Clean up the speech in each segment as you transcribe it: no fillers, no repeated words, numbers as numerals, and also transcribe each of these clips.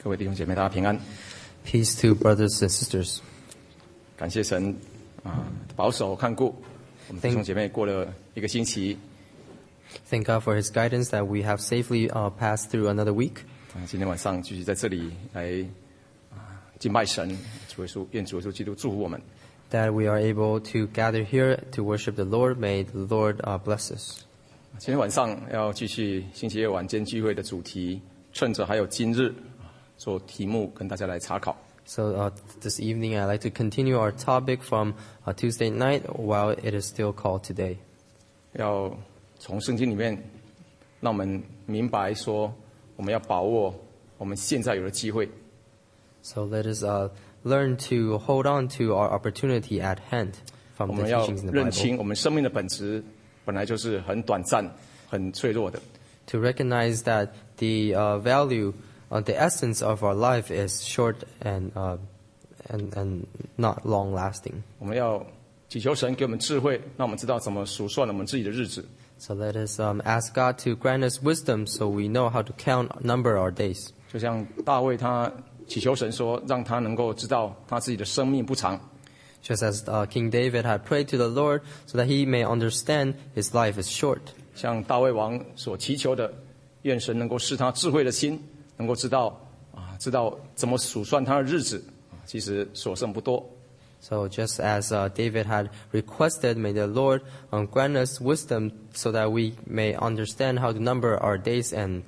各位弟兄姐妹，大家平安。 Peace to brothers and sisters. 感谢神保守看顾我们弟兄姐妹过了一个星期。 Thank God for His guidance that we have safely passed through another week. 今天晚上继续在这里来敬拜神，主耶稣，愿主耶稣基督祝福我们。 That we are able to gather here to worship the Lord. May the Lord bless us. 今天晚上要继续星期二晚间聚会的主题，趁着还有今日，做题目跟大家来查考。 So this evening I'd like to continue our topic from Tuesday night while it is still called today. 要从圣经里面让我们明白说，我们要把握我们现在有的机会。 So let us learn to hold on to our opportunity at hand 我 from the 们要 teachings in the 认 Bible. 清我们生命的本质本来就是很短暂、很脆弱的。 To recognize that the value, the essence of our life is short and not long lasting. 我们要祈求神给我们智慧，让我们知道怎么数算我们自己的日子。 So let us ask God to grant us wisdom so we know how to number our days. 就像大卫他祈求神说，让他能够知道他自己的生命不长。 Just as King David had prayed to the Lord so that he may understand his life is short. 像大卫王所祈求的，愿神能够赐他智慧的心，能够知道怎么数算他的日子。其实所剩不多。 So just as David had requested, may the Lord grant us wisdom so that we may understand how to number our days and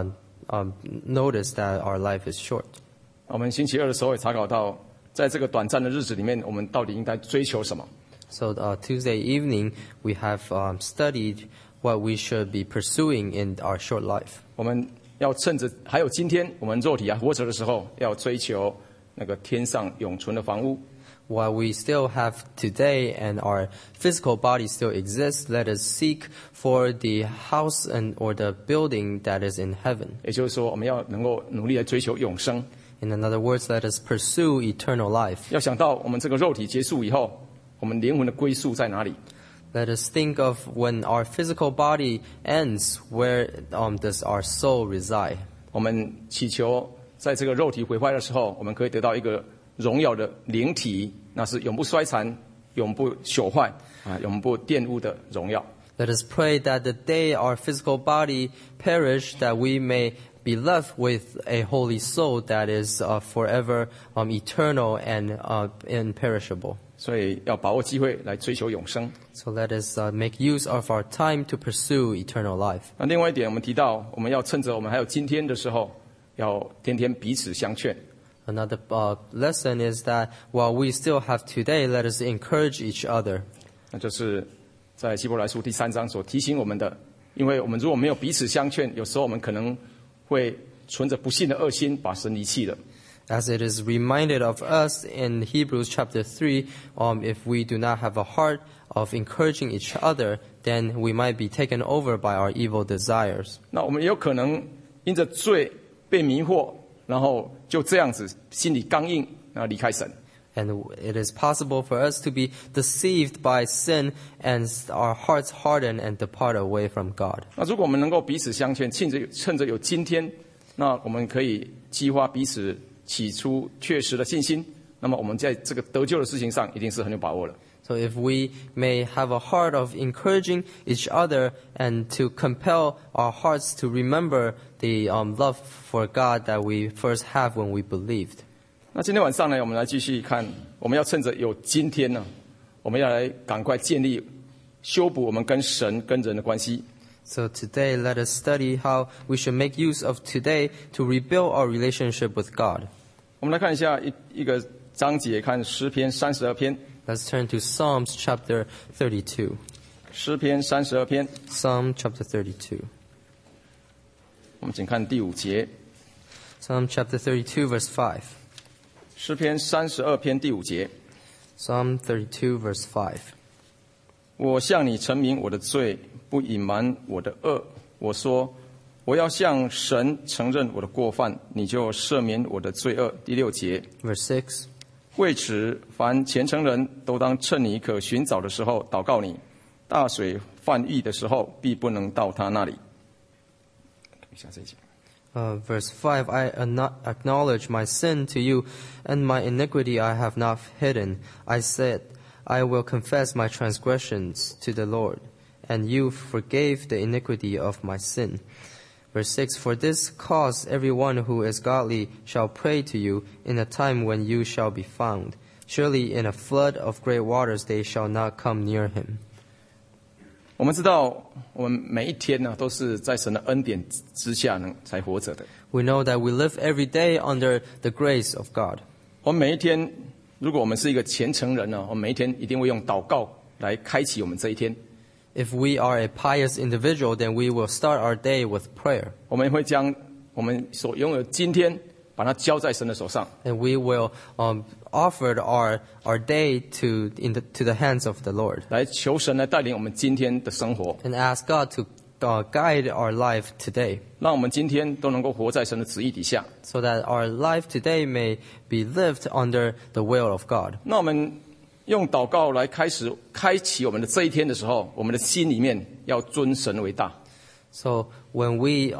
notice that our life is short. 我们星期二的时候也查考到，在这个短暂的日子里面，我们到底应该追求什么？ So Tuesday evening we have studied what we should be pursuing in our short life. 我们要趁着还有今天我们肉体还活着的时候，要追求那个天上永存的房屋。 While we still have today and our physical body still exists, let us seek for the house or the building that is in heaven. 也就是说，我们要能够努力来追求永生。 In other words, let us pursue eternal life. 要想到我们这个肉体结束以后，我们灵魂的归宿在哪里？ Let us think of when our physical body ends, where does our soul reside? 我们祈求在这个肉体毁坏的时候，我们可以得到一个荣耀的灵体，那是永不衰残、永不朽坏永不玷污的荣耀。 Let us pray that the day our physical body perish, that we may be left with a holy soul that is forever eternal and imperishable. 所以要把握机会来追求永生。 So let us make use of our time to pursue eternal life. 那另外一点，我们提到我们要趁着我们还有今天的时候，要天天彼此相劝。 Another lesson is that while we still have today, let us encourage each other. 那就是在希伯来书第3章所提醒我们的，因为我们如果没有彼此相劝，有时候我们可能会存着不信的恶心，把神离弃了。 As it is reminded of us in Hebrews chapter 3, if we do not have a heart of encouraging each other, then we might be taken over by our evil desires. 那我们也有可能因着罪被迷惑，然后就这样子心里刚硬，然后离开神。 And it is possible for us to be deceived by sin and our hearts harden and depart away from God. 那如果我们能够彼此相劝，趁着有今天，那我们可以激发彼此起初确实的信心。那么我们在这个得救的事情上，一定是很有把握的。 So if we may have a heart of encouraging each other and to compel our hearts to remember the love for God that we first have when we believed. 那今天晚上呢，我们来继续看，我们要趁着有今天呢，我们要来赶快建立、修补我们跟神、跟人的关系。 So today let us study how we should make use of today to rebuild our relationship with God. 我们来看一下一个章节，看诗篇32篇。 Let's turn to Psalms chapter 32. 诗篇32篇， Psalm chapter 32. 我们请看第5节。 Psalm chapter 32 verse 5. 诗篇32篇第5节。 Psalm 32 verse 5. 我向你陈明我的罪，不隐瞒我的恶。我说，我要向神承认我的过犯，你就赦免我的罪恶。第6节。 Verse 6. 为此，凡虔诚人都当趁你可寻找的时候祷告你，大水泛溢的时候，必不能到他那里。看一下这一节。 Verse 5, I acknowledge my sin to you, and my iniquity I have not hidden. I said, I will confess my transgressions to the Lord, and you forgave the iniquity of my sin. Verse 6, for this cause everyone who is godly shall pray to you in a time when you shall be found. Surely in a flood of great waters they shall not come near him. 我们知道，我们每一天呢，都是在神的恩典之下呢才活着的。 We know that we live every day under the grace of God. 我们每一天，如果我们是一个虔诚人呢，我们每一天一定会用祷告来开启我们这一天。 If we are a pious individual, then we will start our day with prayer. 我们会将我们所拥有的今天，把它交在神的手上。 And we will offer our day to the hands of the Lord. 来求神来带领我们今天的生活， And ask God to guide our life today, 让我们今天都能够活在神的旨意底下。 so that our life today may be lived under the will of God. 那我们用祷告来开启我们的这一天的时候，我们的心里面要尊神为大。 So when we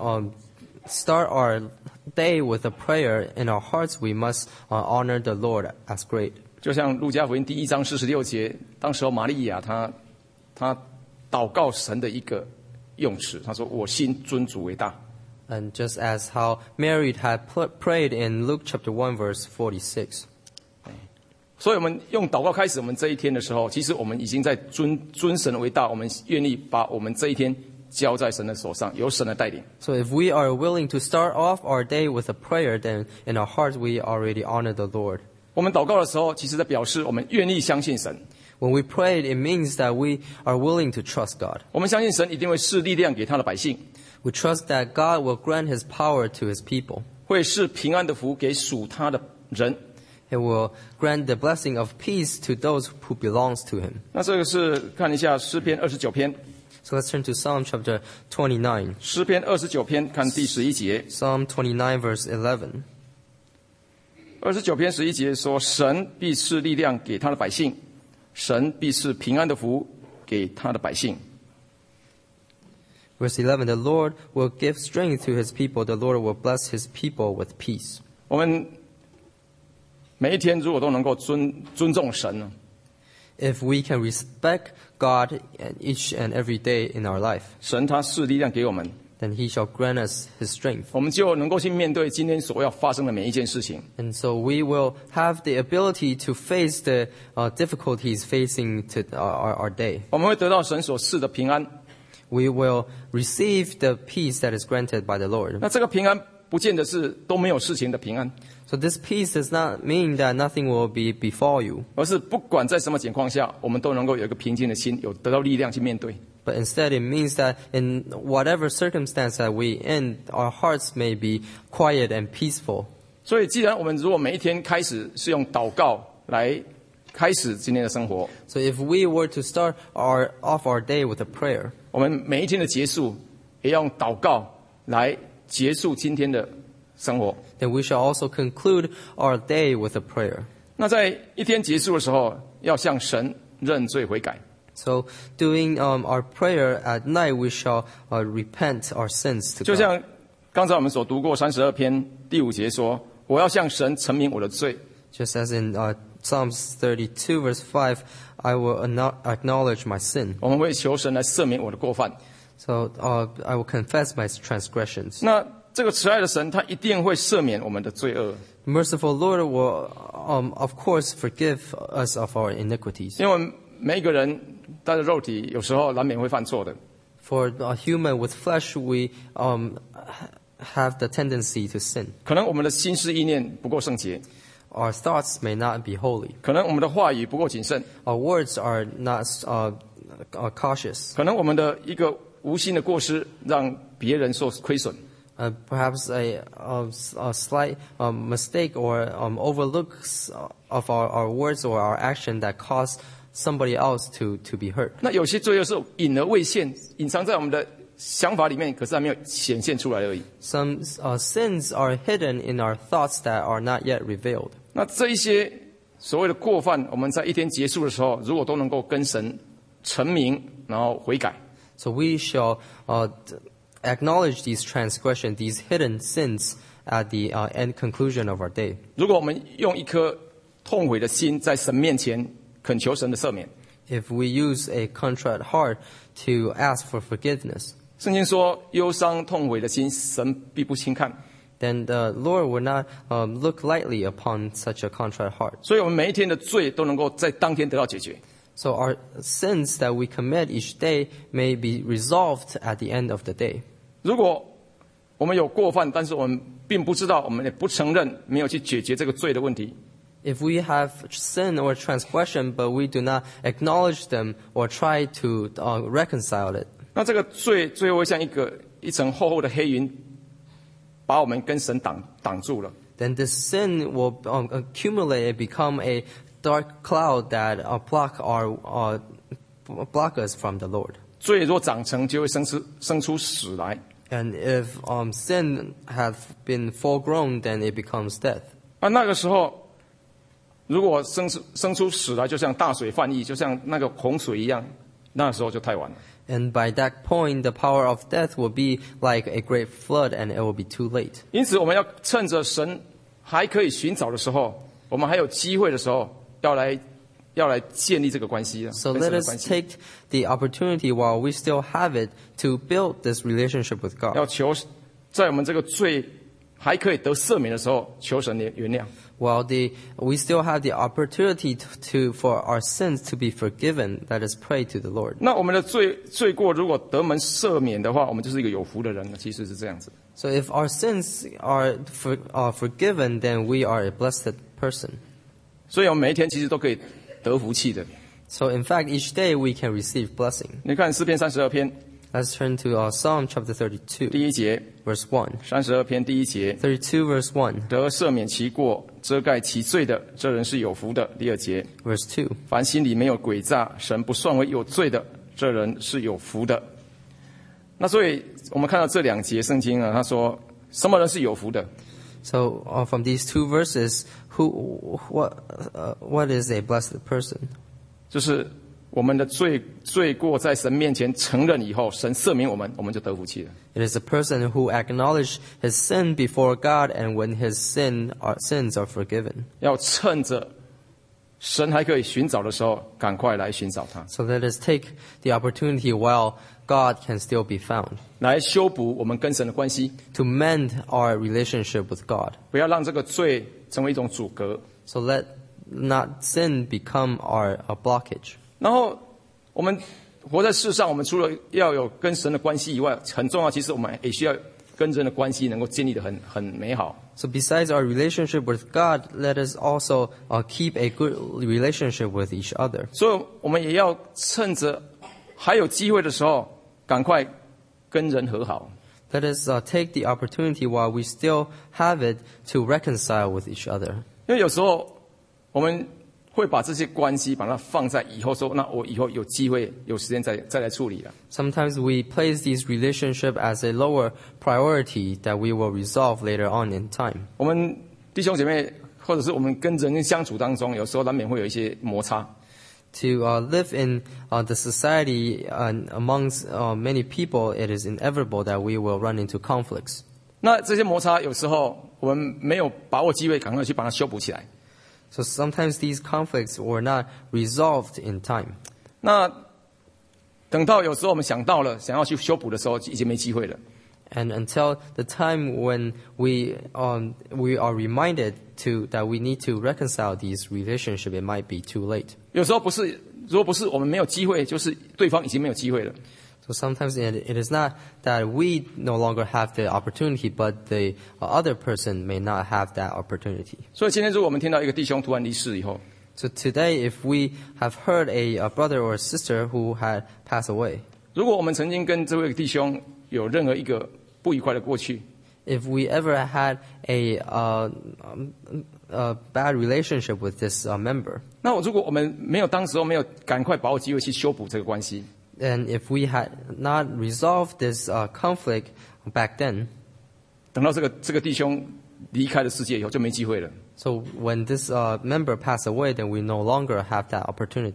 start our day with a prayer in our hearts, we must honor the Lord as great. 就像路加福音第1章46节，当时候玛利亚她祷告神的一个用词，她说：“我心尊主为大。” And just as how Mary had prayed in Luke chapter 1 verse 46. 所以我们用祷告开始我们这一天的时候，其实我们已经在尊神为大，我们愿意把我们这一天交在神的手上，由神来带领。 So if we are willing to start off our day with a prayer, then in our hearts we already honor the Lord. 我们祷告的时候，其实在表示我们愿意相信神。 When we pray, it means that we are willing to trust God. 我们相信神一定会赐力量给他的百姓， We trust that God will grant His power to His people. 会赐平安的福给属他的人。 He will grant the blessing of peace to those who belongs to Him. 那这个是看一下诗篇29篇， So let's turn to Psalm chapter 29. 诗篇29篇看第11节。 Psalm 29 verse 11. 29篇11节说：“神必赐力量给他的百姓，神必赐平安的福给他的百姓。” Verse 11, the Lord will give strength to His people. The Lord will bless His people with peace. 我们每一天如果都能够尊重神呢， If we can respect God each and every day in our life, 神他赐力量给我们， then He shall grant us His strength. 我们就能够去面对今天所要发生的每一件事情。 And so we will have the ability to face the difficulties facing to our day. 我们会得到神所赐的平安。 We will receive the peace that is granted by the Lord. 那这个平安不见得是都没有事情的平安， So this peace does not mean that nothing will befall you, 而是不管在什么情况下，我们都能够有一个平静的心，有得到力量去面对。 but instead it means that in whatever circumstance that we in, our hearts may be quiet and peaceful. 所以，既然我们如果每一天开始是用祷告来开始今天的生活， So if we were to start off our day with a prayer, 我们每一天的结束也要用祷告来结束今天的生活。 then we shall also conclude our day with a prayer. 那在一天结束的时候，要向神认罪悔改。 So doing our prayer at night, we shall repent our sins to 就 God. 像刚才我们所读过32篇第5节说：“我要向神陈明我的罪。” Just as in Psalms 32 verse 5, I will acknowledge my sin. 我们会求神来赦免我的过犯。 So I will confess my transgressions. 那这个慈爱的神，他一定会赦免我们的罪恶， Merciful Lord will, of course, forgive us of our iniquities. 因为我们每一个人带着肉体，有时候难免会犯错的。 For a human with flesh, we have the tendency to sin. 可能我们的心思意念不够圣洁， Our thoughts may not be holy. 可能我们的话语不够谨慎， Our words are not cautious. 可能我们的一个无心的过失让别人受亏损。 Perhaps a slight mistake or overlooks of our words or our action that cause somebody else to be hurt. 那有些罪恶是隐而未现，隐藏在我们的想法里面，可是还没有显现出来而已。 Some sins are hidden in our thoughts that are not yet revealed. 那这一些所谓的过犯，我们在一天结束的时候，如果都能够跟神陈明，然后悔改， So we shall acknowledge these transgressions, these hidden sins at the end conclusion of our day. 如果我们用一颗痛悔的心在神面前恳求神的赦免， If we use a contrite heart to ask for forgiveness, 圣经说忧伤痛悔的心，神必不轻看。 then the Lord will not look lightly upon such a contrite heart. 所以我们每一天的罪都能够在当天得到解决。 So our sins that we commit each day may be resolved at the end of the day. 如果我们有过犯，但是我们并不知道，我们也不承认，没有去解决这个罪的问题， If we have sin or transgression, but we do not acknowledge them or try to reconcile it, 那这个罪最后会像一层厚厚的黑云，把我们跟神挡住了。 then this sin will accumulate and become a dark cloud that block us from the Lord. 罪若长成，就会生出死来。 And if sin has been full grown, then it becomes death. 那个时候，如果生出死来，就像大水泛溢，就像那个洪水一样，那时候就太晚了。 And by that point, the power of death will be like a great flood, and it will be too late. 因此，我们要趁着神还可以寻找的时候，我们还有机会的时候，要来建立这个关系啊， So 跟神 let 的 us 关系。 take the opportunity while we still have it to build this relationship with 要 God. 求在我们这个罪还可以得赦免的时候，求神的原谅。 While we still have the opportunity for our sins to be forgiven, let us pray to the Lord. 那我们的罪过如果得门赦免的话，我们就是一个有福的人了。其实是这样子。 So if our sins are forgiven, then we are a blessed person. 所以我们每一天其实都可以得福气的。 So in fact, each day we can receive blessing. 你看诗篇32篇 Let's turn to Psalm chapter 32, 第1节， verse 1. 32篇第1节， 32 verse 1, 得赦免其过、遮盖其罪的，这人是有福的。第2节， verse 2. 凡心里没有诡诈，神不算为有罪的，这人是有福的。那所以我们看到这2节圣经啊，他说什么人是有福的？ So from these two verses, what is a blessed person? 就是我们的罪过在神面前承认以后，神赦免我们，我们就得福气了。 It is a person who acknowledges his sin before God, and when his sins are forgiven. 要趁着神还可以寻找的时候，赶快来寻找他， So let us take the opportunity while God can still be found 来修补我们跟神的关系， to mend our relationship with God. 不要让这个罪成为一种阻隔。 So let not sin become our blockage. 然后我们活在世上，我们除了要有跟神的关系以外，很重要，其实我们也需要跟人的关系能够建立得很美好。 So besides our relationship with God, let us also keep a good relationship with each other. 所以我们也要趁着还有机会的时候，赶快跟人和好。 Let us take the opportunity while we still have it to reconcile with each other. 因为有时候我们会把这些关系把它放在以后说，那我以后有机会有时间再来处理了。 Sometimes we place these relationships as a lower priority that we will resolve later on in time. 我们弟兄姐妹，或者是我们跟人相处当中，有时候难免会有一些摩擦。 To live in the society and amongst many people, it is inevitable that we will run into conflicts. 那这些摩擦有时候我们没有把握机会，赶快去把它修补起来。 So sometimes these conflicts were not resolved in time. 那等到有时候我们想到了想要去修补的时候，已经没机会了。 And until the time when we are reminded that we need to reconcile these relationships, it might be too late. 有时候如果不是我们没有机会，就是对方已经没有机会了。 So sometimes it is not that we no longer have the opportunity, but the other person may not have that opportunity. 所以今天如果我们听到一个弟兄突然离世以后， So today, if we have heard a brother or a sister who had passed away, 如果我们曾经跟这位弟兄有任何一个不愉快的过去， if we ever had a bad relationship with this member, 那如果我们当时没有赶快把握机会去修补这个关系， and if we had not resolved this conflict back then, 等到这个弟兄离开了世界以后，就没机会了。 so when this member passed away, then we no longer have that opportunity.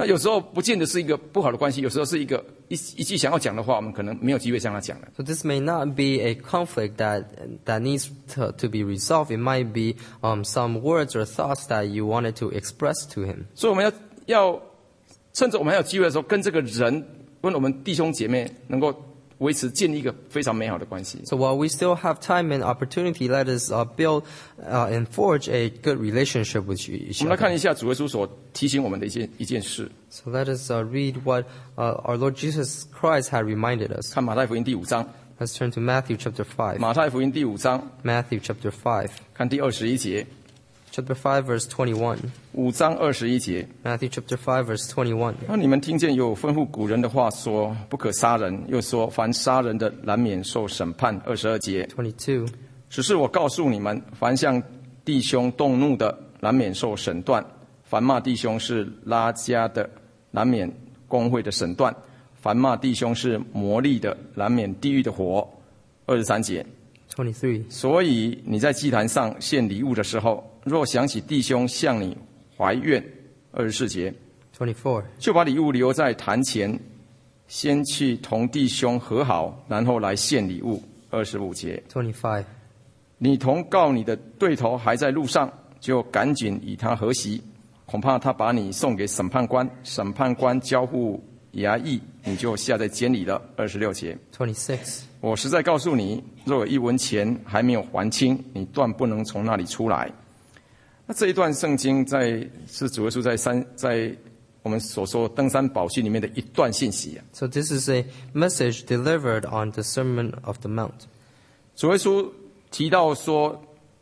那有时候不见得是一个不好的关系，有时候是一句想要讲的话，我们可能没有机会向他讲了。 So this may not be a conflict that needs to be resolved. It might be some words or thoughts that you wanted to express to him. 所以我们要趁着我们还有机会的时候，跟这个人，跟我们弟兄姐妹能够维持建立一个非常美好的关系。 So while we still have time and opportunity, let us build and forge a good relationship with each 我们来 other. 看一下主耶稣所提醒我们的一件事。 So let us read what our Lord Jesus Christ had reminded us. 看马太福音第5章， Let's turn to Matthew chapter 5. 马太福音第5章， Matthew chapter 5. 看第21节 Chapter 5 verse 21. ，5章21节。 Matthew chapter 5 verse 21. 那你们听见有吩咐古人的话说，不可杀人，又说凡杀人的难免受审判。22节， 22. 只是我告诉你们，凡向弟兄动怒的，难免受审断；凡骂弟兄是拉加的，难免公会的审断；凡骂弟兄是魔力的，难免地狱的火。23节， 23. 所以你在祭坛上献礼物的时候，若想起弟兄向你怀怨，24节， 24. 就把礼物留在坛前，先去同弟兄和好，然后来献礼物。25节， 25. 你同告你的对头还在路上，就赶紧与他和席，恐怕他把你送给审判官，审判官交付衙役，你就下在监里了。26节， 26. 我实在告诉你，若有一文钱还没有还清，你断不能从那里出来。那这一段圣经是主耶稣在我们所说登山宝训里面的一段信息。 So this is a message delivered on the Sermon of the Mount. 主耶稣提到说，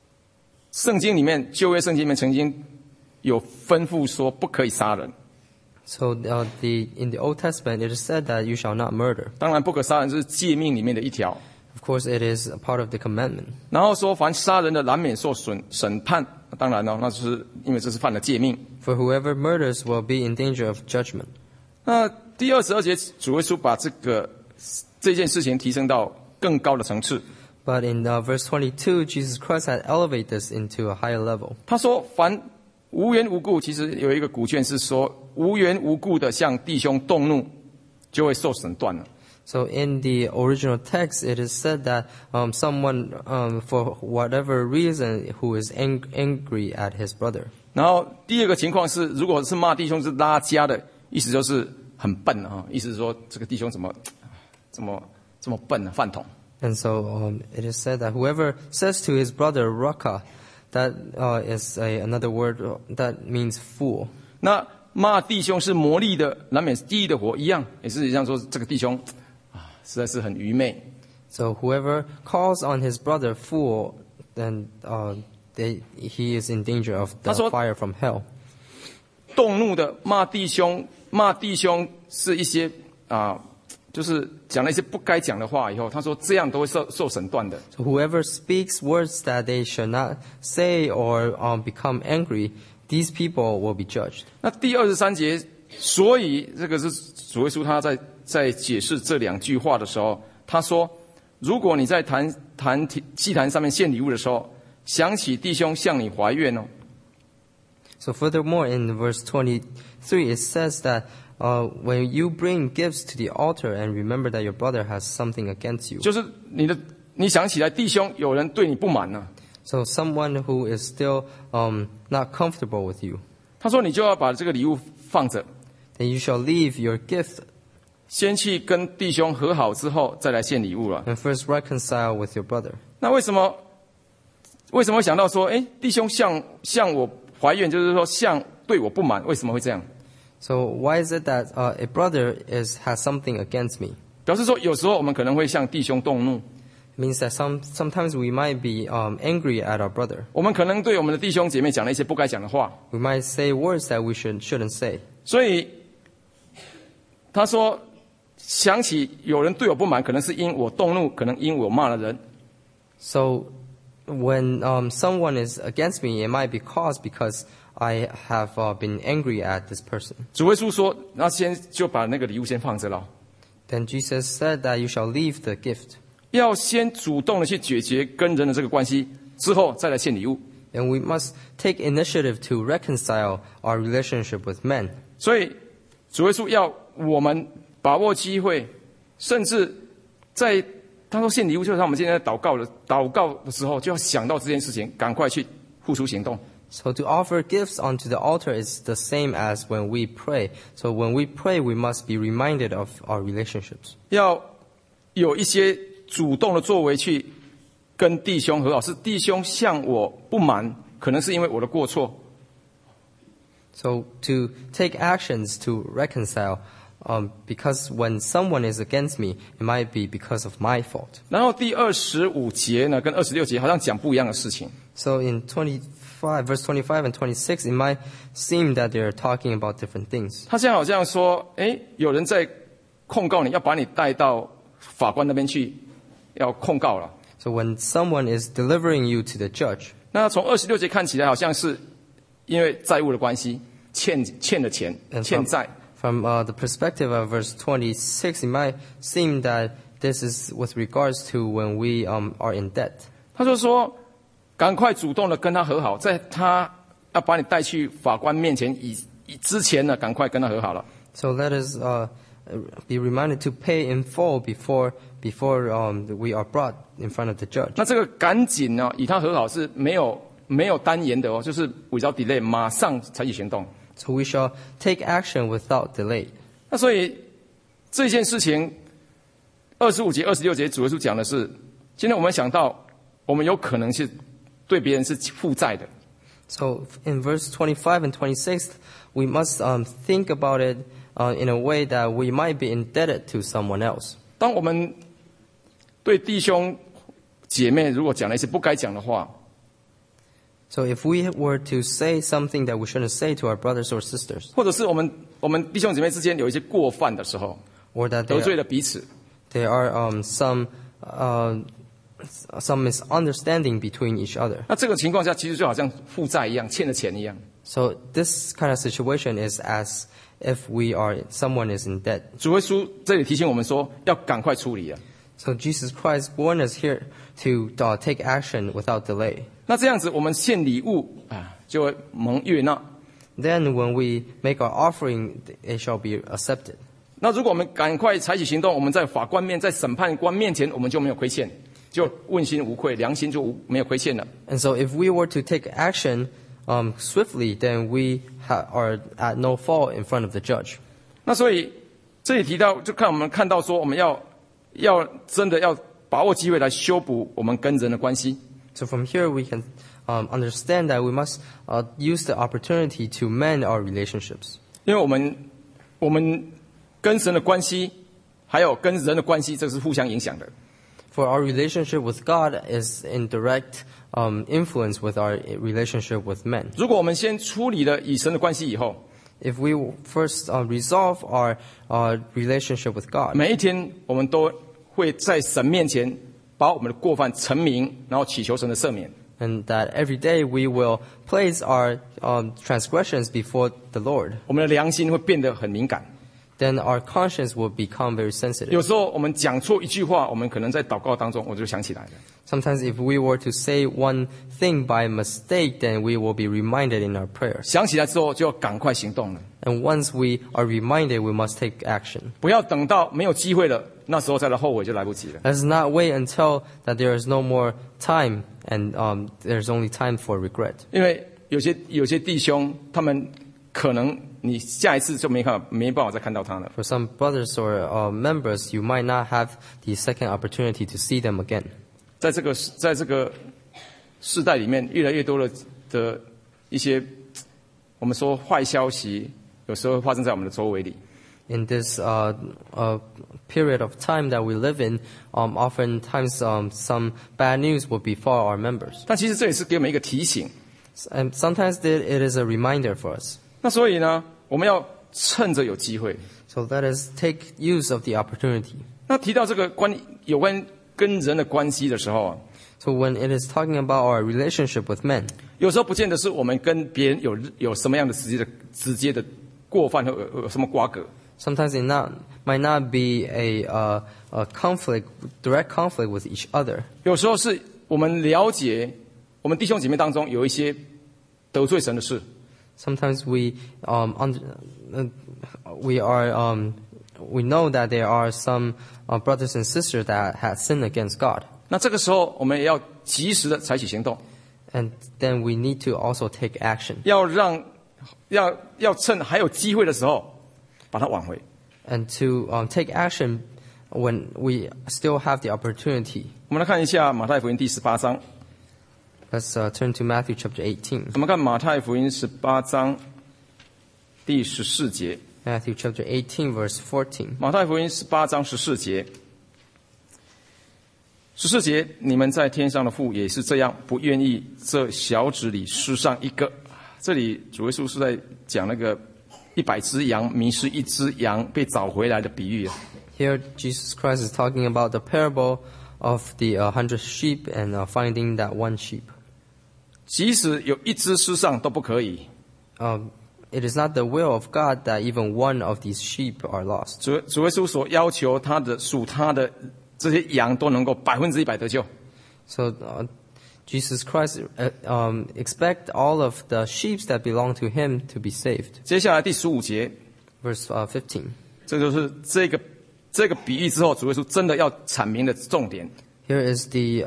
旧约圣经里面曾经有吩咐说不可以杀人。 So in the Old Testament it is said that you shall not murder. 当然不可杀人是诫命里面的一条。 Of course it is a part of the commandment. 然后说凡杀人的难免受审判。当然了，那就是因为这是犯了诫命。 For whoever murders will be in danger of judgment. 那第22节，主耶稣把这件事情提升到更高的层次。 But in verse 22, Jesus Christ had elevated this into a higher level. 他说：“凡无缘无故，其实有一个古卷是说，无缘无故的向弟兄动怒，就会受审断了。” So in the original text, it is said that someone, for whatever reason, who is angry at his brother. 然后第二个情况是，如果是骂弟兄是拉加的，意思就是很笨啊，意思是说这个弟兄怎么这么笨啊，饭桶。 And so it is said that whoever says to his brother Raka, that is another word that means fool. 那骂弟兄是魔力的，难免地狱的火一样，也是一样说这个弟兄实在是很愚昧。 So whoever calls on his brother fool, then he is in danger of the fire from hell. 动怒的骂弟兄是一些就是讲了一些不该讲的话以后，他说这样都会受审断的。 So whoever speaks words that they should not say or become angry, these people will be judged. 那第23节，所以这个是主耶稣他在解释这两句话的时候，他说：如果你在祭坛上面献礼物的时候，想起弟兄向你怀怨哦。 So furthermore, in verse 23, it says that when you bring gifts to the altar and remember that your brother has something against you. 就是你想起来弟兄有人对你不满了。 So someone who is still not comfortable with you. 他说你就要把这个礼物放着。 Then you shall leave your gift. 先去跟弟兄和好之后，再来献礼物了。 And first reconcile with your brother. 那为什么会想到说，弟兄向我怀怨，就是说对我不满，为什么会这样？ So why is it that a brother has something against me? 表示说，有时候我们可能会向弟兄动怒。 It means that sometimes we might be angry at our brother. 我们可能对我们的弟兄姐妹讲了一些不该讲的话。 We might say words that we shouldn't say. 所以他说，想起有人对我不满，可能是因我动怒，可能因我骂了人。 So when someone is against me, it might be caused because I have been angry at this person. 主耶稣说，那先就把那个礼物先放着了。 Then Jesus said that you shall leave the gift. 要先主动的去解决跟人的这个关系，之后再来献礼物。 And we must take initiative to reconcile our relationship with men. 所以主耶稣要我们把握机会，甚至在他说献礼物，就是让我们现在祷告的时候，就要想到这件事情，赶快去付出行动。 So to offer gifts onto the altar is the same as when we pray. So when we pray, we must be reminded of our relationships. 要有一些主动的作为去跟弟兄和好，是弟兄向我不满，可能是因为我的过错。 So to take actions to reconcile, because when someone is against me, it might be because of my fault. 然后第25节呢，跟26节好像讲不一样的事情。 So in verse 25 and 26, it might seem that they're talking about different things. 他现在好像说，有人在控告你，要把你带到法官那边去，要控告了。 So when someone is delivering you to the judge, 那从26节看起来，好像是因为债务的关系，欠的钱，欠债。 From the perspective of verse 26, it might seem that this is with regards to when we are in debt. 他就说，赶快主动的跟他和好，在他要把你带去法官面前之前呢，赶快跟他和好了。 So let us be reminded to pay in full before we are brought in front of the judge. 那这个赶紧呢，与他和好是没有单言的哦，就是 without delay， 马上采取行动。 So we shall take action without delay. 那所以这件事情，25节、26节主耶稣讲的是，今天我们想到，我们有可能是对别人是负债的。 So in verse 25 and 26, we must think about it in a way that we might be indebted to someone else. 当我们对弟兄姐妹如果讲了一些不该讲的话， So if we were to say something that we shouldn't say to our brothers or sisters, 或者是我们弟兄姐妹之间有一些过犯的时候， or that 得罪了彼此， there are some misunderstanding between each other. 那这个情况下，其实就好像负债一样，欠了钱一样。 So this kind of situation is as if someone is in debt. 主耶稣这里提醒我们说，要赶快处理啊。 So Jesus Christ warned us here to take action without delay. 那这样子，我们献礼物啊，就会蒙悦纳。 Then when we make our offering, it shall be accepted. 那如果我们赶快采取行动，我们在法官在审判官面前，我们就没有亏欠，就问心无愧，良心就没有亏欠了。 And so if we were to take action swiftly, then we are at no fault in front of the judge. 那所以这里提到，就我们看到说，我们要真的要把握机会来修补我们跟人的关系。 So from here we can understand that we must use the opportunity to mend our relationships. 因为我们跟神的关系，还有跟人的关系，这是互相影响的。 For our relationship with God is in direct influence with our relationship with men. 如果我们先处理了与神的关系以后， If we first resolve our relationship with God, 每一天我们都会在神面前把我们的过犯陈明，然后祈求神的赦免。 and that every day we will place our transgressions before the Lord, 我们的良心会变得很敏感。 then our conscience will become very sensitive. 有时候我们讲错一句话，我们可能在祷告当中我就想起来了。 Sometimes if we were to say one thing by mistake, then we will be reminded in our prayers. 想起来之后就要赶快行动了， And once we are reminded, we must take action. 不要等到没有机会了，那时候再来后悔就来不及了。 Let's not wait until that there is no more time and there's only time for regret. 因为有些弟兄，他们可能你下一次就没办法再看到他了。 For some brothers or members, you might not have the second opportunity to see them again. 在这个世代里面，越来越多的一些我们说坏消息，有时候会发生在我们的周围里。 In this period of time that we live in, oftentimes some bad news will befall our members. 但其实这也是给我们一个提醒。 And sometimes it is a reminder for us. 那所以呢，我们要趁着有机会。 So let us take use of the opportunity. 那提到这个有关跟人的关系的时候啊， So when it is talking about our relationship with men, 有时候不见得是我们跟别人有什么样的直接的过犯和有什么瓜葛。 sometimes it might not be a direct conflict with each other. 有时候是我们了解我们弟兄姐妹当中有一些得罪神的事。 Sometimes we know that there are some brothers and sisters that have sinned against God, 那这个时候我们也要及时的采取行动， and then we need to also take action 要趁还有机会的时候把它挽回。 and to take action when we still have the opportunity. 我们来看一下马太福音第18章， Let's turn to Matthew chapter 18. 我们看马太福音18章第14节。 Matthew chapter 18, verse 14. 马太福音18章14节，14节，你们在天上的父也是这样，不愿意这小子里失上一个。这里主耶稣是在讲那个100只羊迷失一只羊被找回来的比喻。 Here, Jesus Christ is talking about the parable of the 100 sheep and finding that one sheep. 即使有一只失上都不可以。 It is not the will of God that even one of these sheep are lost. 主耶稣所要求属他的这些羊都能够100%得救。 So Jesus Christ expect all of the sheep that belong to Him to be saved. 接下来第15节， Verse 15. 这就是这个比喻之后，主耶稣真的要阐明的重点。 Here is the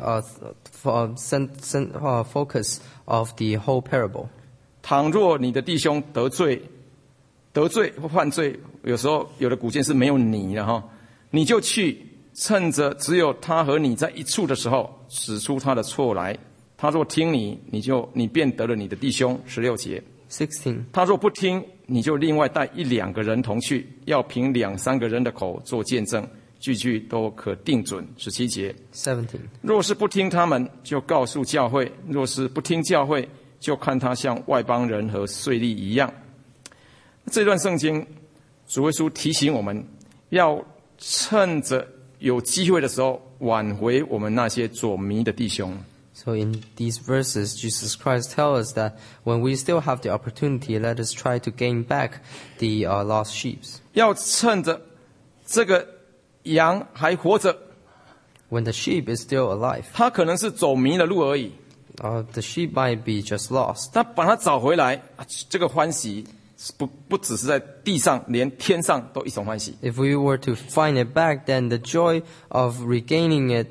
focus of the whole parable. 倘若你的弟兄得罪或犯罪，有时候有的古卷是没有你的哈，你就去趁着只有他和你在一处的时候，指出他的错来。他若听你，你便得了你的弟兄。16节。 16. 他若不听，你就另外带1、2个人同去，要凭2、3个人的口做见证，句句都可定准。17节。 17. 若是不听他们，就告诉教会；若是不听教会，就看他像外邦人和税吏一样。这段圣经，主耶稣提醒我们，要趁着有机会的时候，挽回我们那些左迷的弟兄。 So in these verses, Jesus Christ tells us that when we still have the opportunity, let us try to gain back the lost sheep. 要趁着这个羊还活着， When the sheep is still alive, 他可能是走迷了路而已， the sheep might be just lost. 他把它找回来，这个欢喜不只是在地上，连天上都一种欢喜。 If we were to find it back, then the joy of regaining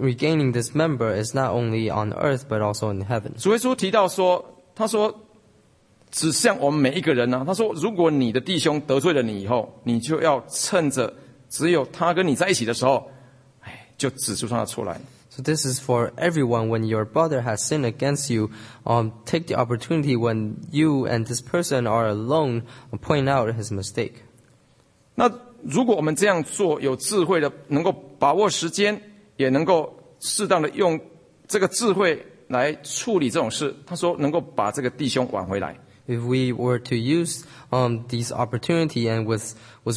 this member is not only on earth but also in heaven. 主耶稣提到说，他说指向我们每一个人呢，他说，如果你的弟兄得罪了你以后，你就要趁着只有他跟你在一起的时候，就指出他的错来。 So this is for everyone. When your brother has sinned against you, take the opportunity when you and this person are alone, point out his mistake. 那如果我们这样做，有智慧的，能够把握时间，也能够适当的用这个智慧来处理这种事，他说能够把这个弟兄挽回来。 If we were to use this opportunity and with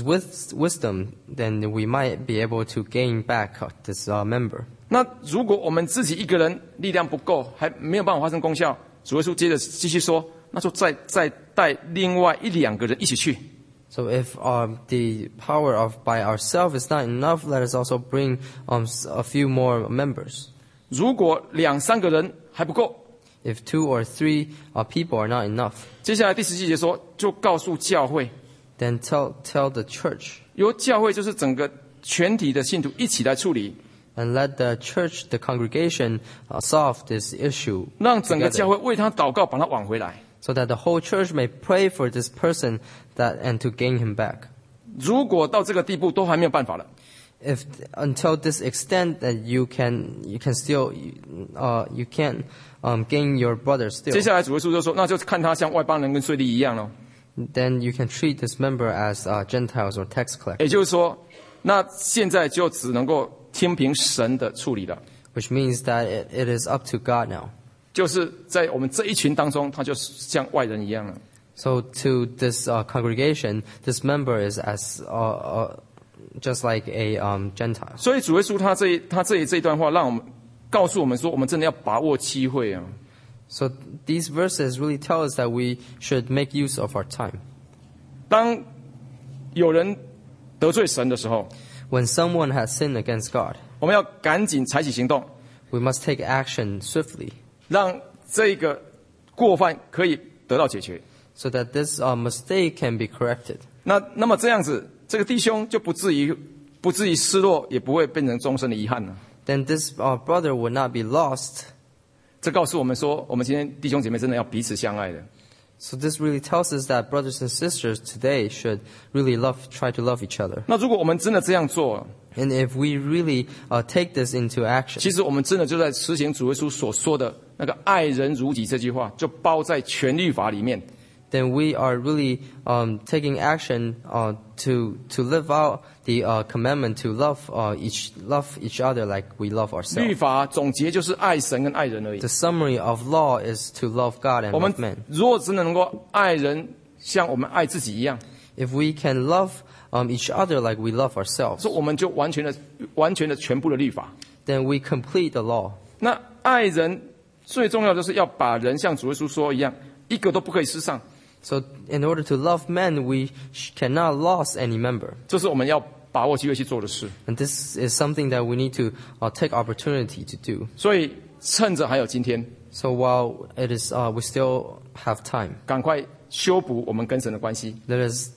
wisdom, then we might be able to gain back this member. 那如果我们自己一个人力量不够，还没有办法发生功效，主耶稣接着继续说，那就再带另外1、2个人一起去。 So if the power of by ourselves is not enough, let us also bring a few more members. 如果2、3个人还不够， If 2 or 3 people are not enough, 接下来第17节说，就告诉教会， then tell the church. 由教会就是整个全体的信徒一起来处理， And let the church, the congregation, solve this issue 让整个 together, 教会为他祷告，把他挽回来。 so that the whole church may pray for this person and to gain him back. 如果到这个地步都还没有办法了， If until this extent that you can still you can't gain your brother 接 still, 下来主耶稣就说，那就看他像外邦人跟税吏一样咯。 then you can treat this member as Gentiles or tax collectors. 也就是说，那现在就只能够听凭神的处理了。 Which means that it is up to God now. 就是在我们这一群当中，他就像外人一样了。 So to this congregation, this member is as just like a Gentile. 所以主耶稣他这一段话，让我们告诉我们说，我们真的要把握机会啊！ So these verses really tell us that we should make use of our time. 当有人得罪神的时候， When someone has sinned against God, 我们要赶紧采取行动， we must take action swiftly, 让这个过犯可以得到解决。 so that this mistake can be corrected. 那么这样子，这个弟兄就不至于失落，也不会变成终身的遗憾了。 Then this brother would not be lost. 这告诉我们说，我们今天弟兄姐妹真的要彼此相爱的。 So this really tells us that brothers and sisters today should really try to love each other. 那如果我们真的这样做， And if we really take this into action, 其实我们真的就在实行主耶稣所说的那个爱人如己这句话，就包在全律法里面。 then we are really taking action to live out the commandment to love each other like we love 律 ourselves. 法总结就是爱神跟爱人而已 The。summary of law is to love God and 我们 love men. 如果真的能够爱人像我们爱自己一样， If we can love each other like we love ourselves, 说我们就完全的全部的律法。 then we complete the law. 那爱人最重要的就是要把人像主耶稣说一样，一个都不可以失丧。 So in order to love men, we cannot lose any member. 这是我们要把握机会去做的事。 And this is something that we need to take opportunity to do. 所以趁着还有今天， So while it is, we still have time, 赶快修补我们跟神的关系。 let us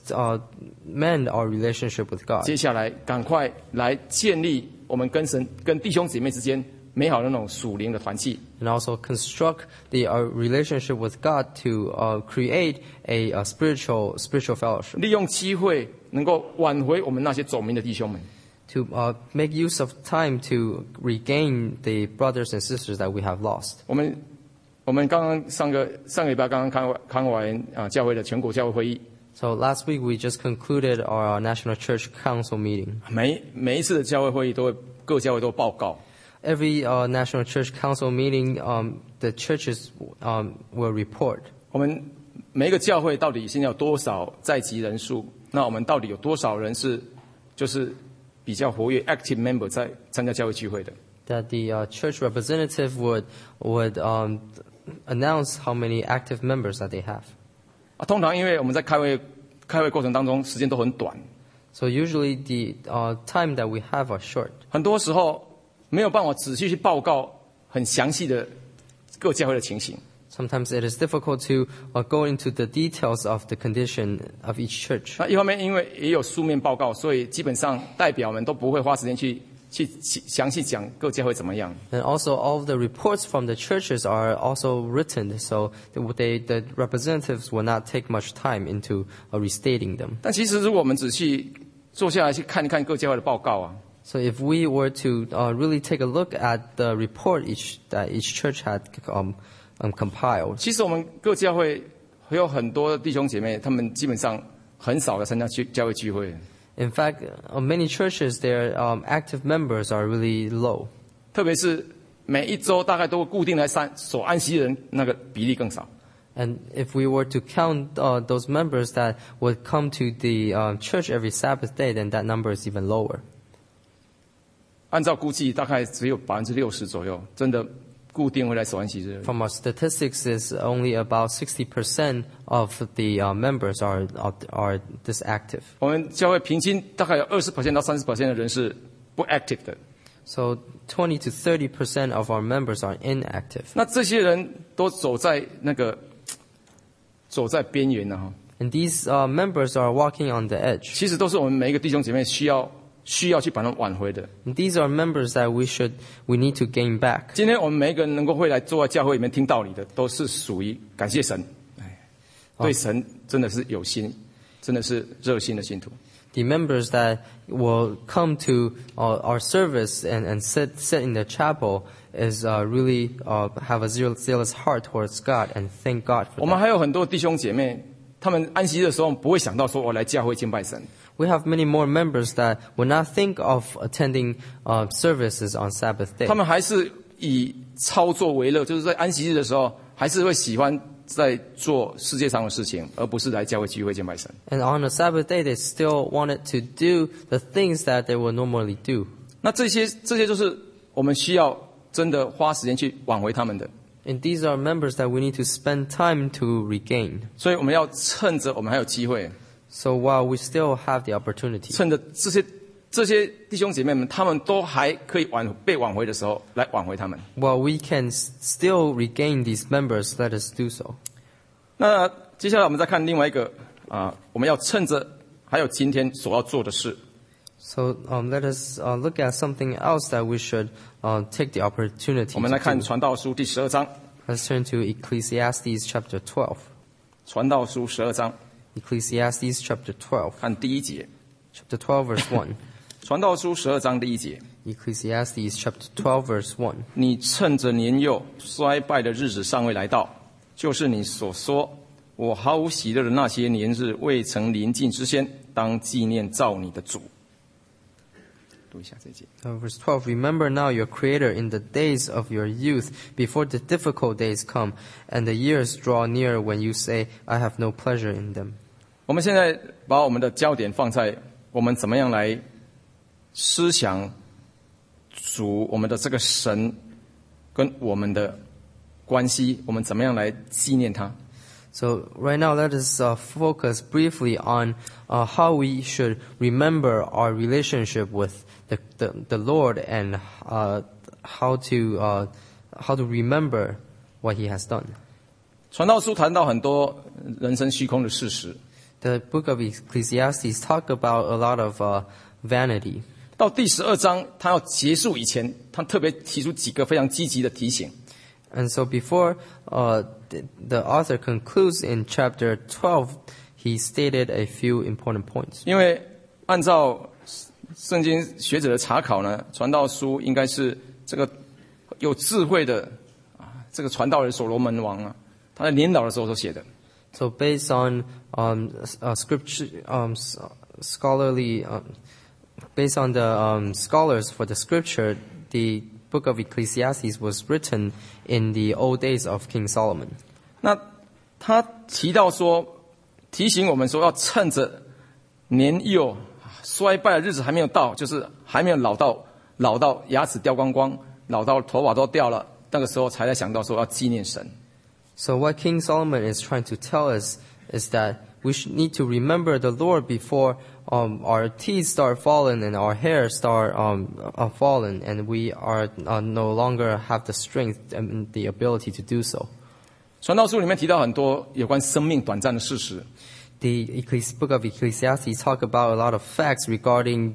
mend our relationship with God. 接下来赶快来建立我们跟神、跟弟兄姐妹之间美好的那种属灵的团契。 And also construct the relationship with God to create a spiritual fellowship. 利用机会能够挽回我们那些走迷的弟兄们。 To make use of time to regain the brothers and sisters that we have lost. 我们刚刚上个礼拜刚刚看完教会的全国教会会议。 So last week we just concluded our National Church Council meeting. 每一次的教会会议各教会都报告。 Every National Church Council meeting, the churches will report. 我们每一个教会到底现在有多少在籍人数？那我们到底有多少人是就是比较活跃 active member 在参加教会聚会的？ That the church representative would announce how many active members that they have. 通常因为我们在开会过程当中时间都很短， So usually the time that we have are short. 很多时候没有办法仔细去报告很详细的各教会的情形。 Sometimes it is difficult to go into the details of the condition of each church. 那一方面因为也有书面报告，所以基本上代表们都不会花时间去详细讲各教会怎么样。 And also all of the reports from the churches are also written, so the representatives will not take much time into restating them. 但其实如果我们仔细坐下来去看一看各教会的报告啊， So if we were to really take a look at the report that each church had compiled, 其实我们各教会会有很多弟兄姐妹，他们基本上很少的参加教会聚会， in fact, many churches, their active members are really low. 特别是每一周大概都会固定来守安息日那个比例更少。 And if we were to count those members that would come to the church every Sabbath day, then that number is even lower. 按照估计，大概只有60%左右，真的固定会来守安息日。 From our statistics, is only about 60% of the members are this active. 我们教会平均大概有20% 到30% 的人是不 active 的。 So 20 to 30% of our members are inactive. 那这些人都走在边缘呢， And these members are walking on the edge. 其实都是我们每一个弟兄姐妹需要去把他们挽回的。 And these are members that we need to gain back. 今天我们每一个人能够会来坐在教会里面听道理的，都是属于感谢神，对神真的是有心，真的是热心的信徒。 The members that will come to our service and sit in the chapel is really have a zealous heart towards God and thank God for 我们 that. 还有很多弟兄姐妹，他们安息日的时候不会想到说我来教会敬拜神， We have many more members that would not think of attending services on Sabbath day. 他们还是以操作为乐，就是在安息日的时候，还是会喜欢在做世界上的事情，而不是来教会聚会敬拜神。 And on a Sabbath day, they still wanted to do the things that they would normally do. 那这些就是我们需要真的花时间去挽回他们的。 And these are members that we need to spend time to regain. 所以我们要趁着我们还有机会， So while we still have the opportunity, 趁着这些弟兄姐妹们，他们都还可以被挽回的时候，来挽回他们。 while we can still regain these members, let us do so. 那接下来我们再看另外一个我们要趁着还有今天所要做的事。 So let us look at something else that we should take the opportunity 我们来 to 看 do. 传道书第12章。 Let's turn to Ecclesiastes chapter 12. 传道书12章， Ecclesiastes chapter 12. 看第1节。 Chapter 12 verse 1. 传道书12章第1节， Ecclesiastes chapter 12 verse 1. 你趁着年幼衰败的日子尚未来到，就是你所说我毫无喜乐的那些年日未曾临近之先，当纪念造你的主。读一下这节。 Verse 12, Remember now your Creator in the days of your youth, before the difficult days come, and the years draw near when you say, I have no pleasure in them. 我们现在把我们的焦点放在我们怎么样来思想主，我们的这个神跟我们的关系，我们怎么样来纪念他。 So right now let us focus briefly on how we should remember our relationship with the Lord and how to remember what He has done. 传道书谈到很多人生虚空的事实， The book of Ecclesiastes talk about a lot of vanity. 到第12章他要结束以前，他特别提出几个非常积极的提醒。 And so before the author concludes in chapter 12, he stated a few important points. 因为按照圣经学者的查考呢，传道书应该是这个有智慧的这个传道人所罗门王他在年老的时候所写的。 So based on scripture, scholarly, based on the scholars for the scripture, the book of Ecclesiastes was written in the old days of King Solomon. 那他提到说，提醒我们说要趁着年幼衰败的日子还没有到，就是还没有老到牙齿掉光光，老到头发都掉了，那个时候才在想到说要纪念神。 So what King Solomon is trying to tell us is that we need to remember the Lord before our teeth start falling and our hair start falling, and we are no longer have the strength and the ability to do so. 传道书里面提到很多有关生命短暂的事实。 The book of Ecclesiastes talk about a lot of facts regarding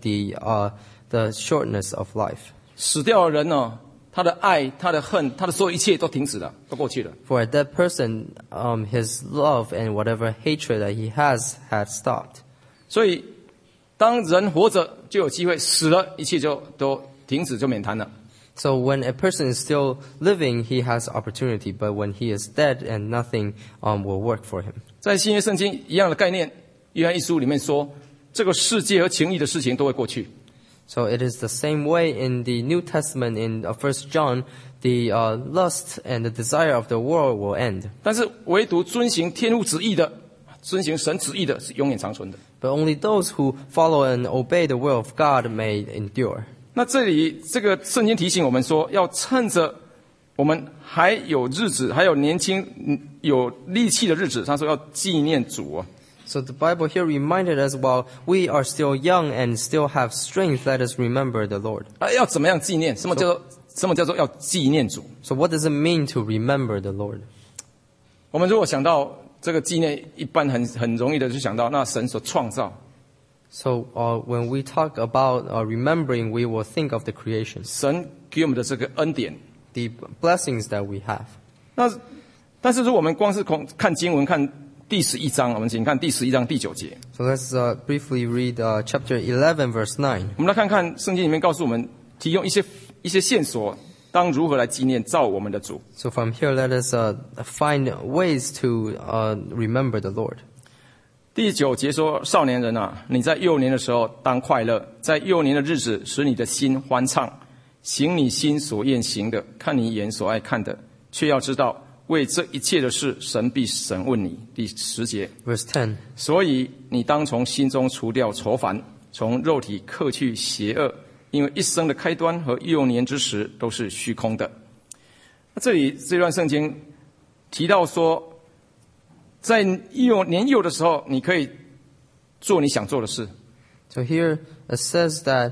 the shortness of life. 死掉的人呢，他的爱、他的恨、他的所有一切都停止了，都过去了。 For a dead person, his love and whatever hatred that he has had stopped. 所以，当人活着就有机会，死了一切就都停止，就免谈了。 So when a person is still living, he has opportunity, but when he is dead and nothing will work for him. 在新约圣经一样的概念，约翰一书里面说，这个世界和情欲的事情都会过去。 So it is the same way in the New Testament in 1 John, the lust and the desire of the world will end. 但是唯独遵行天父旨意的，遵行神旨意的是永远长存的。 But only those who follow and obey the will of God may endure. 那这里这个圣经提醒我们说，要趁着我们还有日子，还有年轻有力气的日子，他说要纪念主。 So the Bible here reminded us while we are still young and still have strength, let us remember the Lord. 要怎么样纪念？什么叫做要纪念主？ So what does it mean to remember the Lord? 我们如果想到这个纪念，一般很容易的就想到那神所创造。 So when we talk about remembering, we will think of the creation, 神给我们的这个恩典。 the blessings that we have. 但是如果我们光是看经文，看第11章，我们请看第11章第9节。 So let's briefly read chapter 11, verse 9. 我们来看看圣经里面告诉我们，提供一些线索，当如何来纪念造我们的主。 So from here, let us find ways to remember the Lord. 第9节说：“少年人啊，你在幼年的时候当快乐，在幼年的日子使你的心欢畅，行你心所愿行的，看你眼所爱看的，却要知道，为这一切的事，神必审问你。”第10节， Verse 10. 所以你当从心中除掉愁烦，从肉体克去邪恶，因为一生的开端和幼年之时都是虚空的。那这里这段圣经提到说，在年幼的时候，你可以做你想做的事。 So here it says that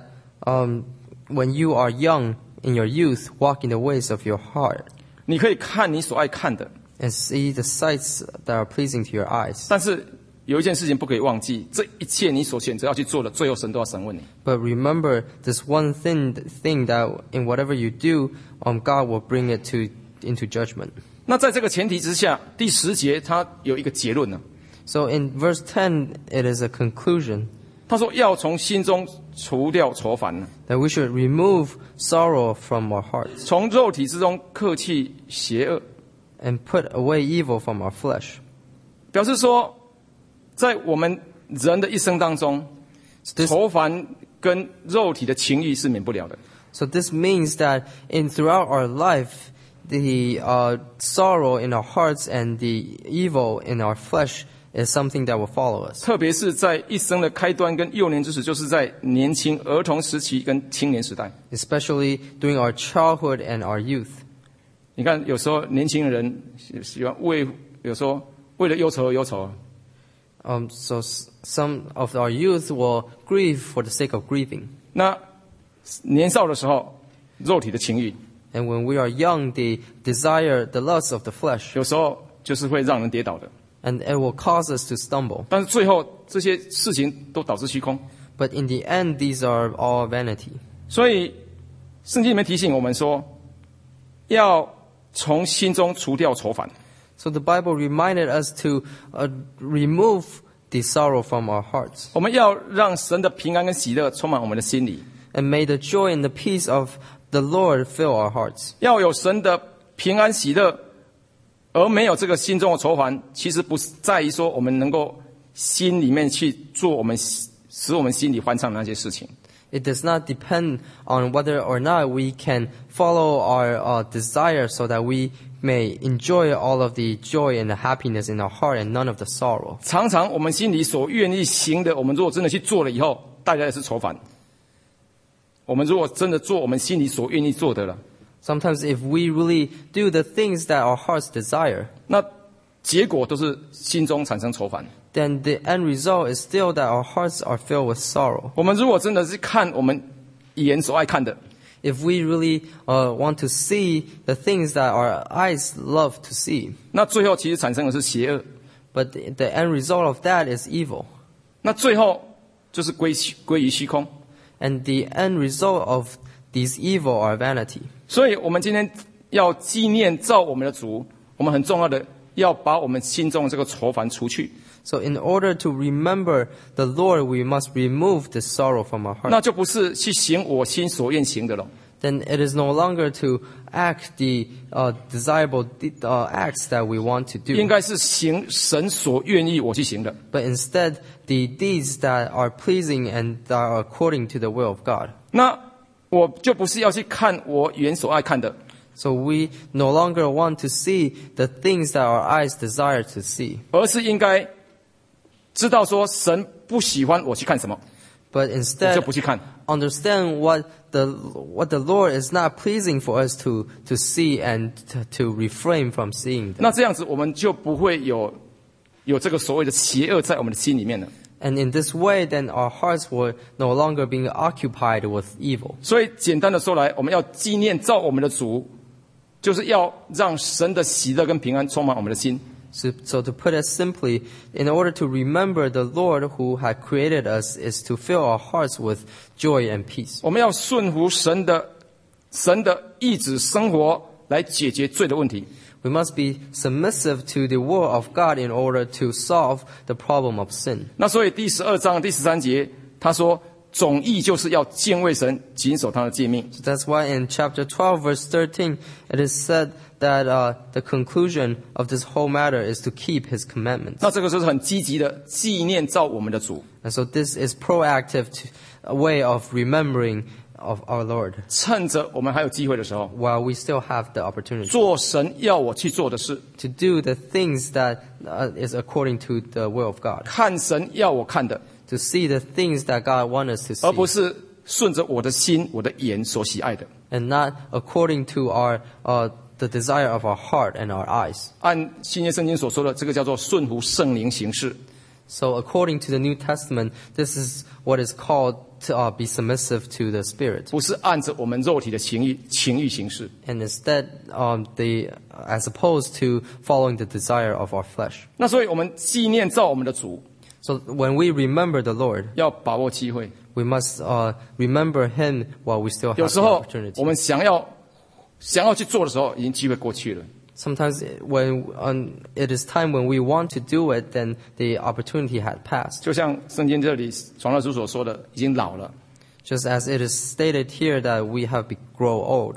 when you are young in your youth, walk in the ways of your heart. 你可以看你所爱看的， and see the sights that are pleasing to your eyes. 但是有一件事情不可以忘记，这一切你所选择要去做的，最后神都要审问你。 But remember this one thing that in whatever you do, God will bring it into judgment. 那在这个前提之下，第10节它有一个结论呢。 So in verse 10, it is a conclusion 他说要从心中除掉愁烦呢， that we should remove sorrow from our hearts 从肉体之中克去邪恶， and put away evil from our flesh. 表示说，在我们人的一生当中， So this, 愁烦跟肉体的情欲是免不了的。 so this means that throughout our life, the sorrow in our hearts and the evil in our flesh is something that will follow us. 特别是在一生的开端跟幼年之时，就是在年轻儿童时期跟青年时代。 Especially during our childhood and our youth. 你看，有时候年轻人喜欢有时候为了忧愁而忧愁。 So some of our youth will grieve for the sake of grieving. 那年少的时候，肉体的情欲， And when we are young, the desire, the lust of the flesh, 有时候就是会让人跌倒的。 and it will cause us to stumble. 但是最后这些事情都导致虚空。 But in the end, these are all vanity. 所以圣经里面提醒我们说，要从心中除掉愁烦。 So the Bible reminded us to remove the sorrow from our hearts. 我们要让神的平安跟喜乐充满我们的心里， And may the joy and the peace of the Lord fill our hearts. 要有神的平安喜乐，而没有这个心中的愁烦。其实不是在于说我们能够心里面去做我们使我们心里欢畅的那些事情。 It does not depend on whether or not we can follow our desire so that we may enjoy all of the joy and the happiness in our heart and none of the sorrow. 常常我们心里所愿意行的，我们如果真的去做了以后，带来的是愁烦。我们如果真的做我们心里所愿意做的了， Sometimes if we really do the things that our hearts desire, 那结果都是心中产生愁烦。 then the end result is still that our hearts are filled with sorrow. 我们如果真的是看我们眼所爱看的， If we really want to see the things that our eyes love to see, 那最后其实产生的是邪恶， but the end result of that is evil. 那最后就是归于虚空。 And the end result of these evil are vanity. 所以我们今天要纪念造我们的主，我们很重要的要把我们心中的这个愁烦除去， So in order to remember the Lord, we must remove the sorrow from our 那 heart. 就不是去行我心所愿行的了， Then it is no longer to act the desirable acts that we want to 应 do, 该是行神所愿意我去行的。 but instead the deeds that are pleasing and that are according to the will of God. 那我就不是要去看我眼所爱看的， So we no longer want to see the things that our eyes desire to see, 而是应该知道说神不喜欢我去看什么， but 我 instead 就不去看。 understand what the Lord is not pleasing for us to see and to refrain from seeing them. 那这样子我们就不会有这个所谓的邪恶在我们的心里面了。 And in this way, then our hearts will no longer be occupied with evil. 所以简单的说来，我们要纪念造我们的主，就是要让神的喜乐跟平安充满我们的心。 So to put it simply, in order to remember the Lord who had created us is to fill our hearts with joy and peace. 我们要顺服神的意志生活，来解决罪的问题。 We must be submissive to the will of God in order to solve the problem of sin. 那所以第12章第13节，他说总义就是要敬畏神，谨守他的诫命。 So that's why in chapter 12, verse 13, it is said that the conclusion of this whole matter is to keep His commandments. 那这个就是很积极的纪念造我们的主， And so this is proactive a way of remembering of our Lord 趁着我们还有机会的时候， while we still have the opportunity 做神要我去做的事， to do the things that is according to the will of God, 看神要我看的， to see the things that God wants us to 而不 see, 是顺着我的心、我的眼所喜爱的。 and not according to the desire of our heart and our eyes. 按新约圣经所说的，这个叫做顺服圣灵行事。 So according to the New Testament, this is what is called to be submissive to the Spirit. 不是按着我们肉体的情欲行事。 And instead, as opposed to following the desire of our flesh. 那所以我们纪念造我们的主， So when we remember the Lord, 要把握机会。 we must remember Him while we still 有 have 时 the 候 opportunity. 我们想要去做的时候，已经机会过去了。 Sometimes when it is time when we want to do it, then the opportunity had passed. 就像圣经这里传道书所说的，已经老了。 Just as it is stated here that we have grow old.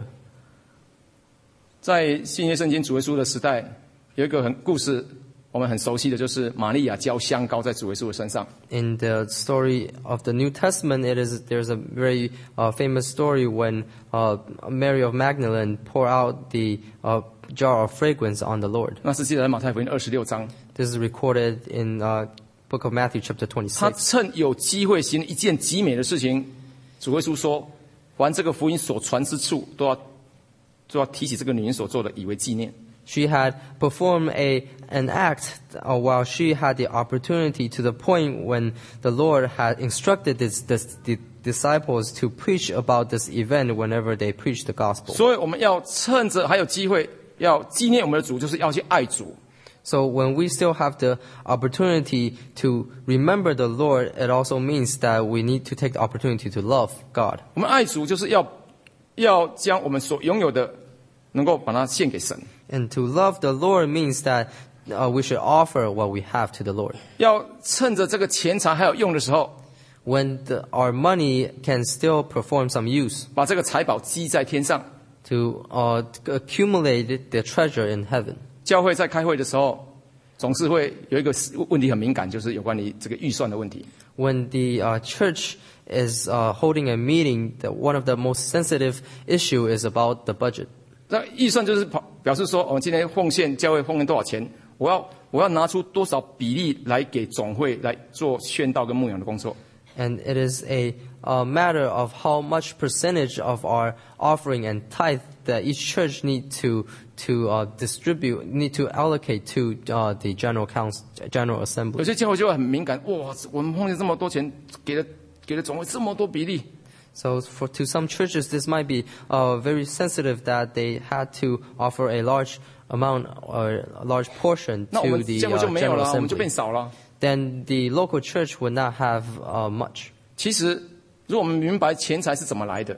在新约圣经主耶稣的时代，有一个故事，我们很熟悉的就是玛利亚浇香膏在主耶稣的身上。 In the story of the New Testament, there's a very famous story when Mary of Magdalene poured out the jar of fragrance on the Lord. 那是记载在马太福音26章。 This is recorded in Book of Matthew, chapter 他 26. 趁有机会行一件极美的事情，主耶稣说：“凡这个福音所传之处，都要提起这个女人所做的，以为纪念。” She had performed an act while she had the opportunity, to the point when the Lord had instructed the disciples to preach about this event whenever they preached the gospel. 所以我们要趁着还有机会，要纪念我们的主，就是要去爱主。 So when we still have the opportunity to remember the Lord, it also means that we need to take the opportunity to love God. 我们爱主，就是要将我们所拥有的，能够把它献给神。 And to love the Lord means that we should offer what we have to the Lord. 要趁着这个钱财还有用的时候， When our money can still perform some use, 把这个财宝积在天上。 to accumulate the treasure in heaven. 教会在开会的时候，总是会有一个问题很敏感，就是有关于这个预算的问题。 When the church is holding a meeting, one of the most sensitive issue is about the budget. 那预算就是表示说，我们今天教会奉献多少钱，我要拿出多少比例来给总会来做宣道跟牧养的工作。 And it is a matter of how much percentage of our offering and tithe that each church need to distribute, need to allocate to the General 有 Assembly. 些教会就会很敏感，哇，我们奉献这么多钱，给了总会这么多比例。 So to some churches, this might be very sensitive that they had to offer a large amount or a large portion 那我 to 们 the 教会就没有 General 了，我们就变 Assembly. 少了。 Then the local church would not have much. 其实，如果我们明白钱财是怎么来的，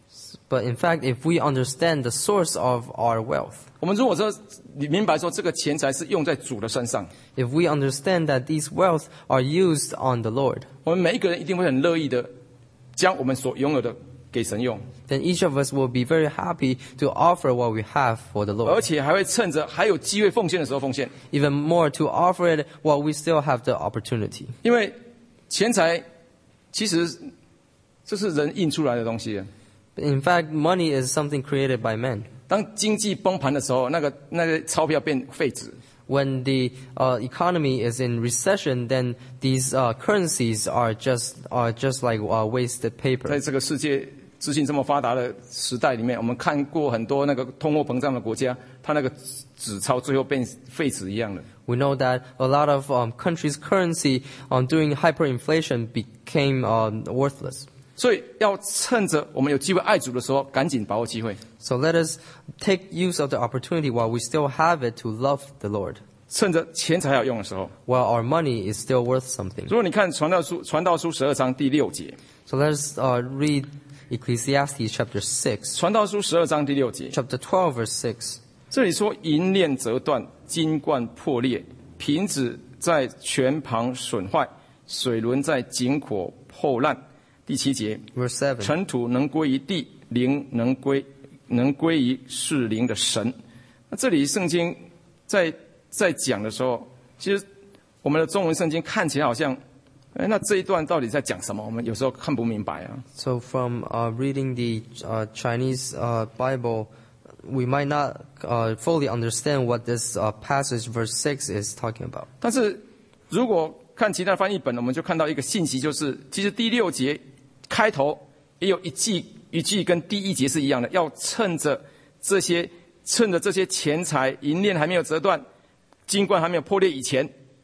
But in fact, if we understand the source of our wealth, 我们如果说你明白说这个钱财是用在主的身上， if we understand that these wealth are used on the Lord, 我们每一个人一定会很乐意的将我们所拥有的给神用， then each of us will be very happy to offer what we have for the 而 Lord. 且还会趁着还有机会奉献的时候奉献， Even more to offer it while we still have the opportunity. 因为钱财其实这是人印出来的东西。 In fact, money is something created by men. 当经济崩盘的时候，那个钞票变废纸。 When the economy is in recession, then these currencies are just like wasted 在 paper. 这个世界资讯这么发达的时代里面，我们看过很多那个通货膨胀的国家，它那个纸钞最后变废纸一样的。 We know that a lot of countries' currency during hyperinflation became worthless. 所以要趁着我们有机会爱主的时候，赶紧把握机会。 So let us take use of the opportunity while we still have it to love the Lord, 趁着钱财还有用的时候。 while our money is still worth something. 如果你看传道书12章第6节， So let us read Ecclesiastes chapter 6, 传道书12章第6节， chapter 12, verse 6. 这里说银链折断，金冠破裂，瓶子在泉旁损坏，水轮在井口破烂。第7节， Verse 7. 尘土能归于地，灵能归于是灵的神。那这里圣经在讲的时候，其实我们的中文圣经看起来好像，那这一段到底在讲什么？我们有时候看不明白啊。 So from reading the Chinese Bible, we might not fully understand what this passage, verse 6, is talking about. 但是如果看其他翻译本，我们就看到一个信息，就是其实第6节开头也有一句跟第1节是一样的，要趁着这些钱财银链还没有折断，金冠还没有破裂以前，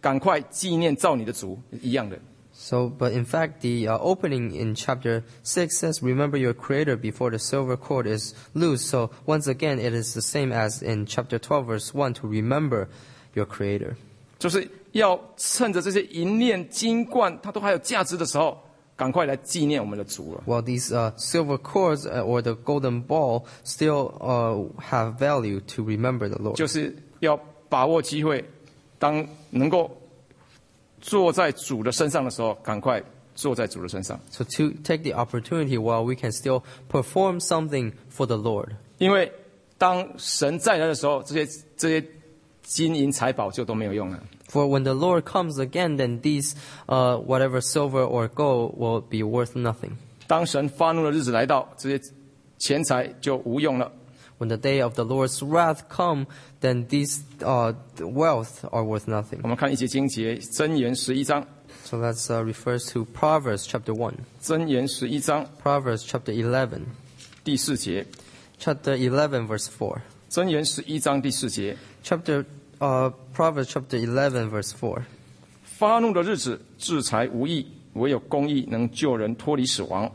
赶快纪念造你的主一样的。 So, but in fact, the opening in chapter 6 says, remember your Creator before the silver cord is loose. So, once again, it is the same as in chapter 12, verse 1, to remember your Creator. 就是要趁着这些银链、金冠它都还有价值的时候，赶快来纪念我们的主了。 While these silver cords or the golden ball still have value to remember the Lord. 就是要把握机会，当能够坐在主的身上的时候，赶快坐在主的身上。 So to take the opportunity while we can still perform something for the Lord. 因为当神再来的时候，这些金银财宝就都没有用了。 For when the Lord comes again, then these whatever silver or gold will be worth nothing. 当神发怒的日子来到，这些钱财就无用了。 When the day of the Lord's wrath come, then these wealth are worth nothing. 我们看一节经节，箴言11章， So that refers to Proverbs chapter 1. 箴言11章 Proverbs chapter 11. 第4节， Chapter 11 verse 4. 箴言11章第4节， Proverbs chapter 11 verse 4. 发怒的日子制裁无益，唯有公义能救人脱离死亡。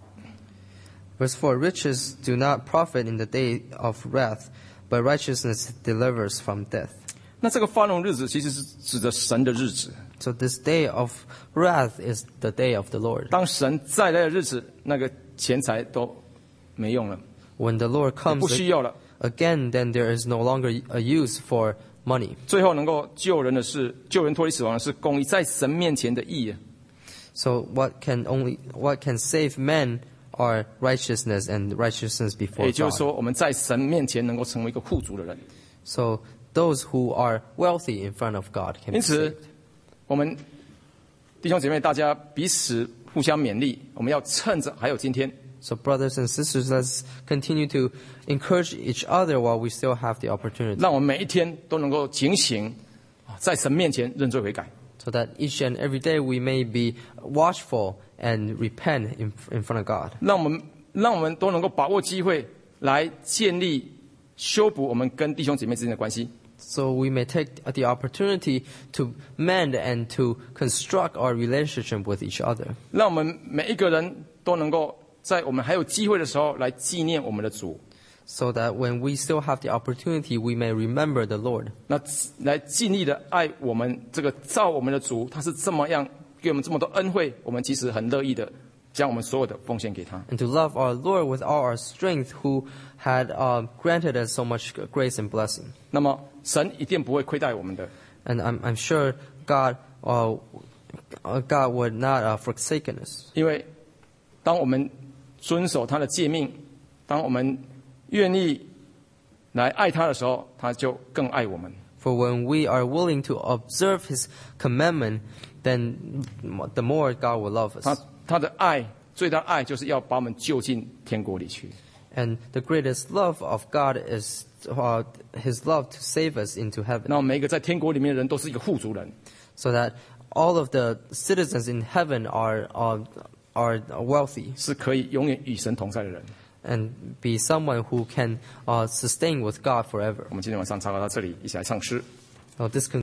Verse 4, riches do not profit in the day of wrath, but righteousness delivers from death. 那这个发怒日子其实是指着神的日子。 So this day of wrath is the day of the Lord. 当神再来的日子，那个钱财都没用了， When the Lord 不 comes 需要了。 again, then there is no longer a use for money. 最后能够救人的是救人脱离死亡的是公义，在神面前的义啊。 So what can save men are righteousness and righteousness before 也就是 God. 说，我们在神面前能够成为一个富足的人。 So those who are wealthy in front of God can be 因此 saved. 我们弟兄姐妹，大家彼此互相勉励，我们要趁着还有今天， So brothers and sisters, let's continue to encourage each other while we still have the opportunity. 让我们每一天都能够警醒，在神面前认罪悔改。 So that each and every day we may be watchful and repent in front of God. 让我们都能够把握机会来建立、修补我们跟弟兄姐妹之间的关系。 So we may take the opportunity to mend and to construct our relationship with each other. 让我们每一个人都能够在我们还有机会的时候来纪念我们的主， So that when we still have the opportunity, we may remember the Lord. 那来尽力的爱我们这个造我们的主，他是这么样给我们这么多恩惠，我们其实很乐意的将我们所有的奉献给他。 And to love our Lord with all our strength, who had granted us so much grace and blessing. 那么神一定不会亏待我们的， And I'm sure God would not forsaken us. 因为当我们遵守他的诫命，当我们愿意来爱他的时候，他就更爱我们。 For when we are willing to observe His commandment, then the more God will love us. 他的爱最大的爱就是要把我们救进天国里去。 And the greatest love of God is His love to save us into heaven. 那每一个在天国里面的人都是一个富足人， So that all of the citizens in heaven are wealthy 是可以永远与神同在的人。 and be someone who can sustain with God forever. 我们今天晚上查考到这里，一起来唱诗。 Now this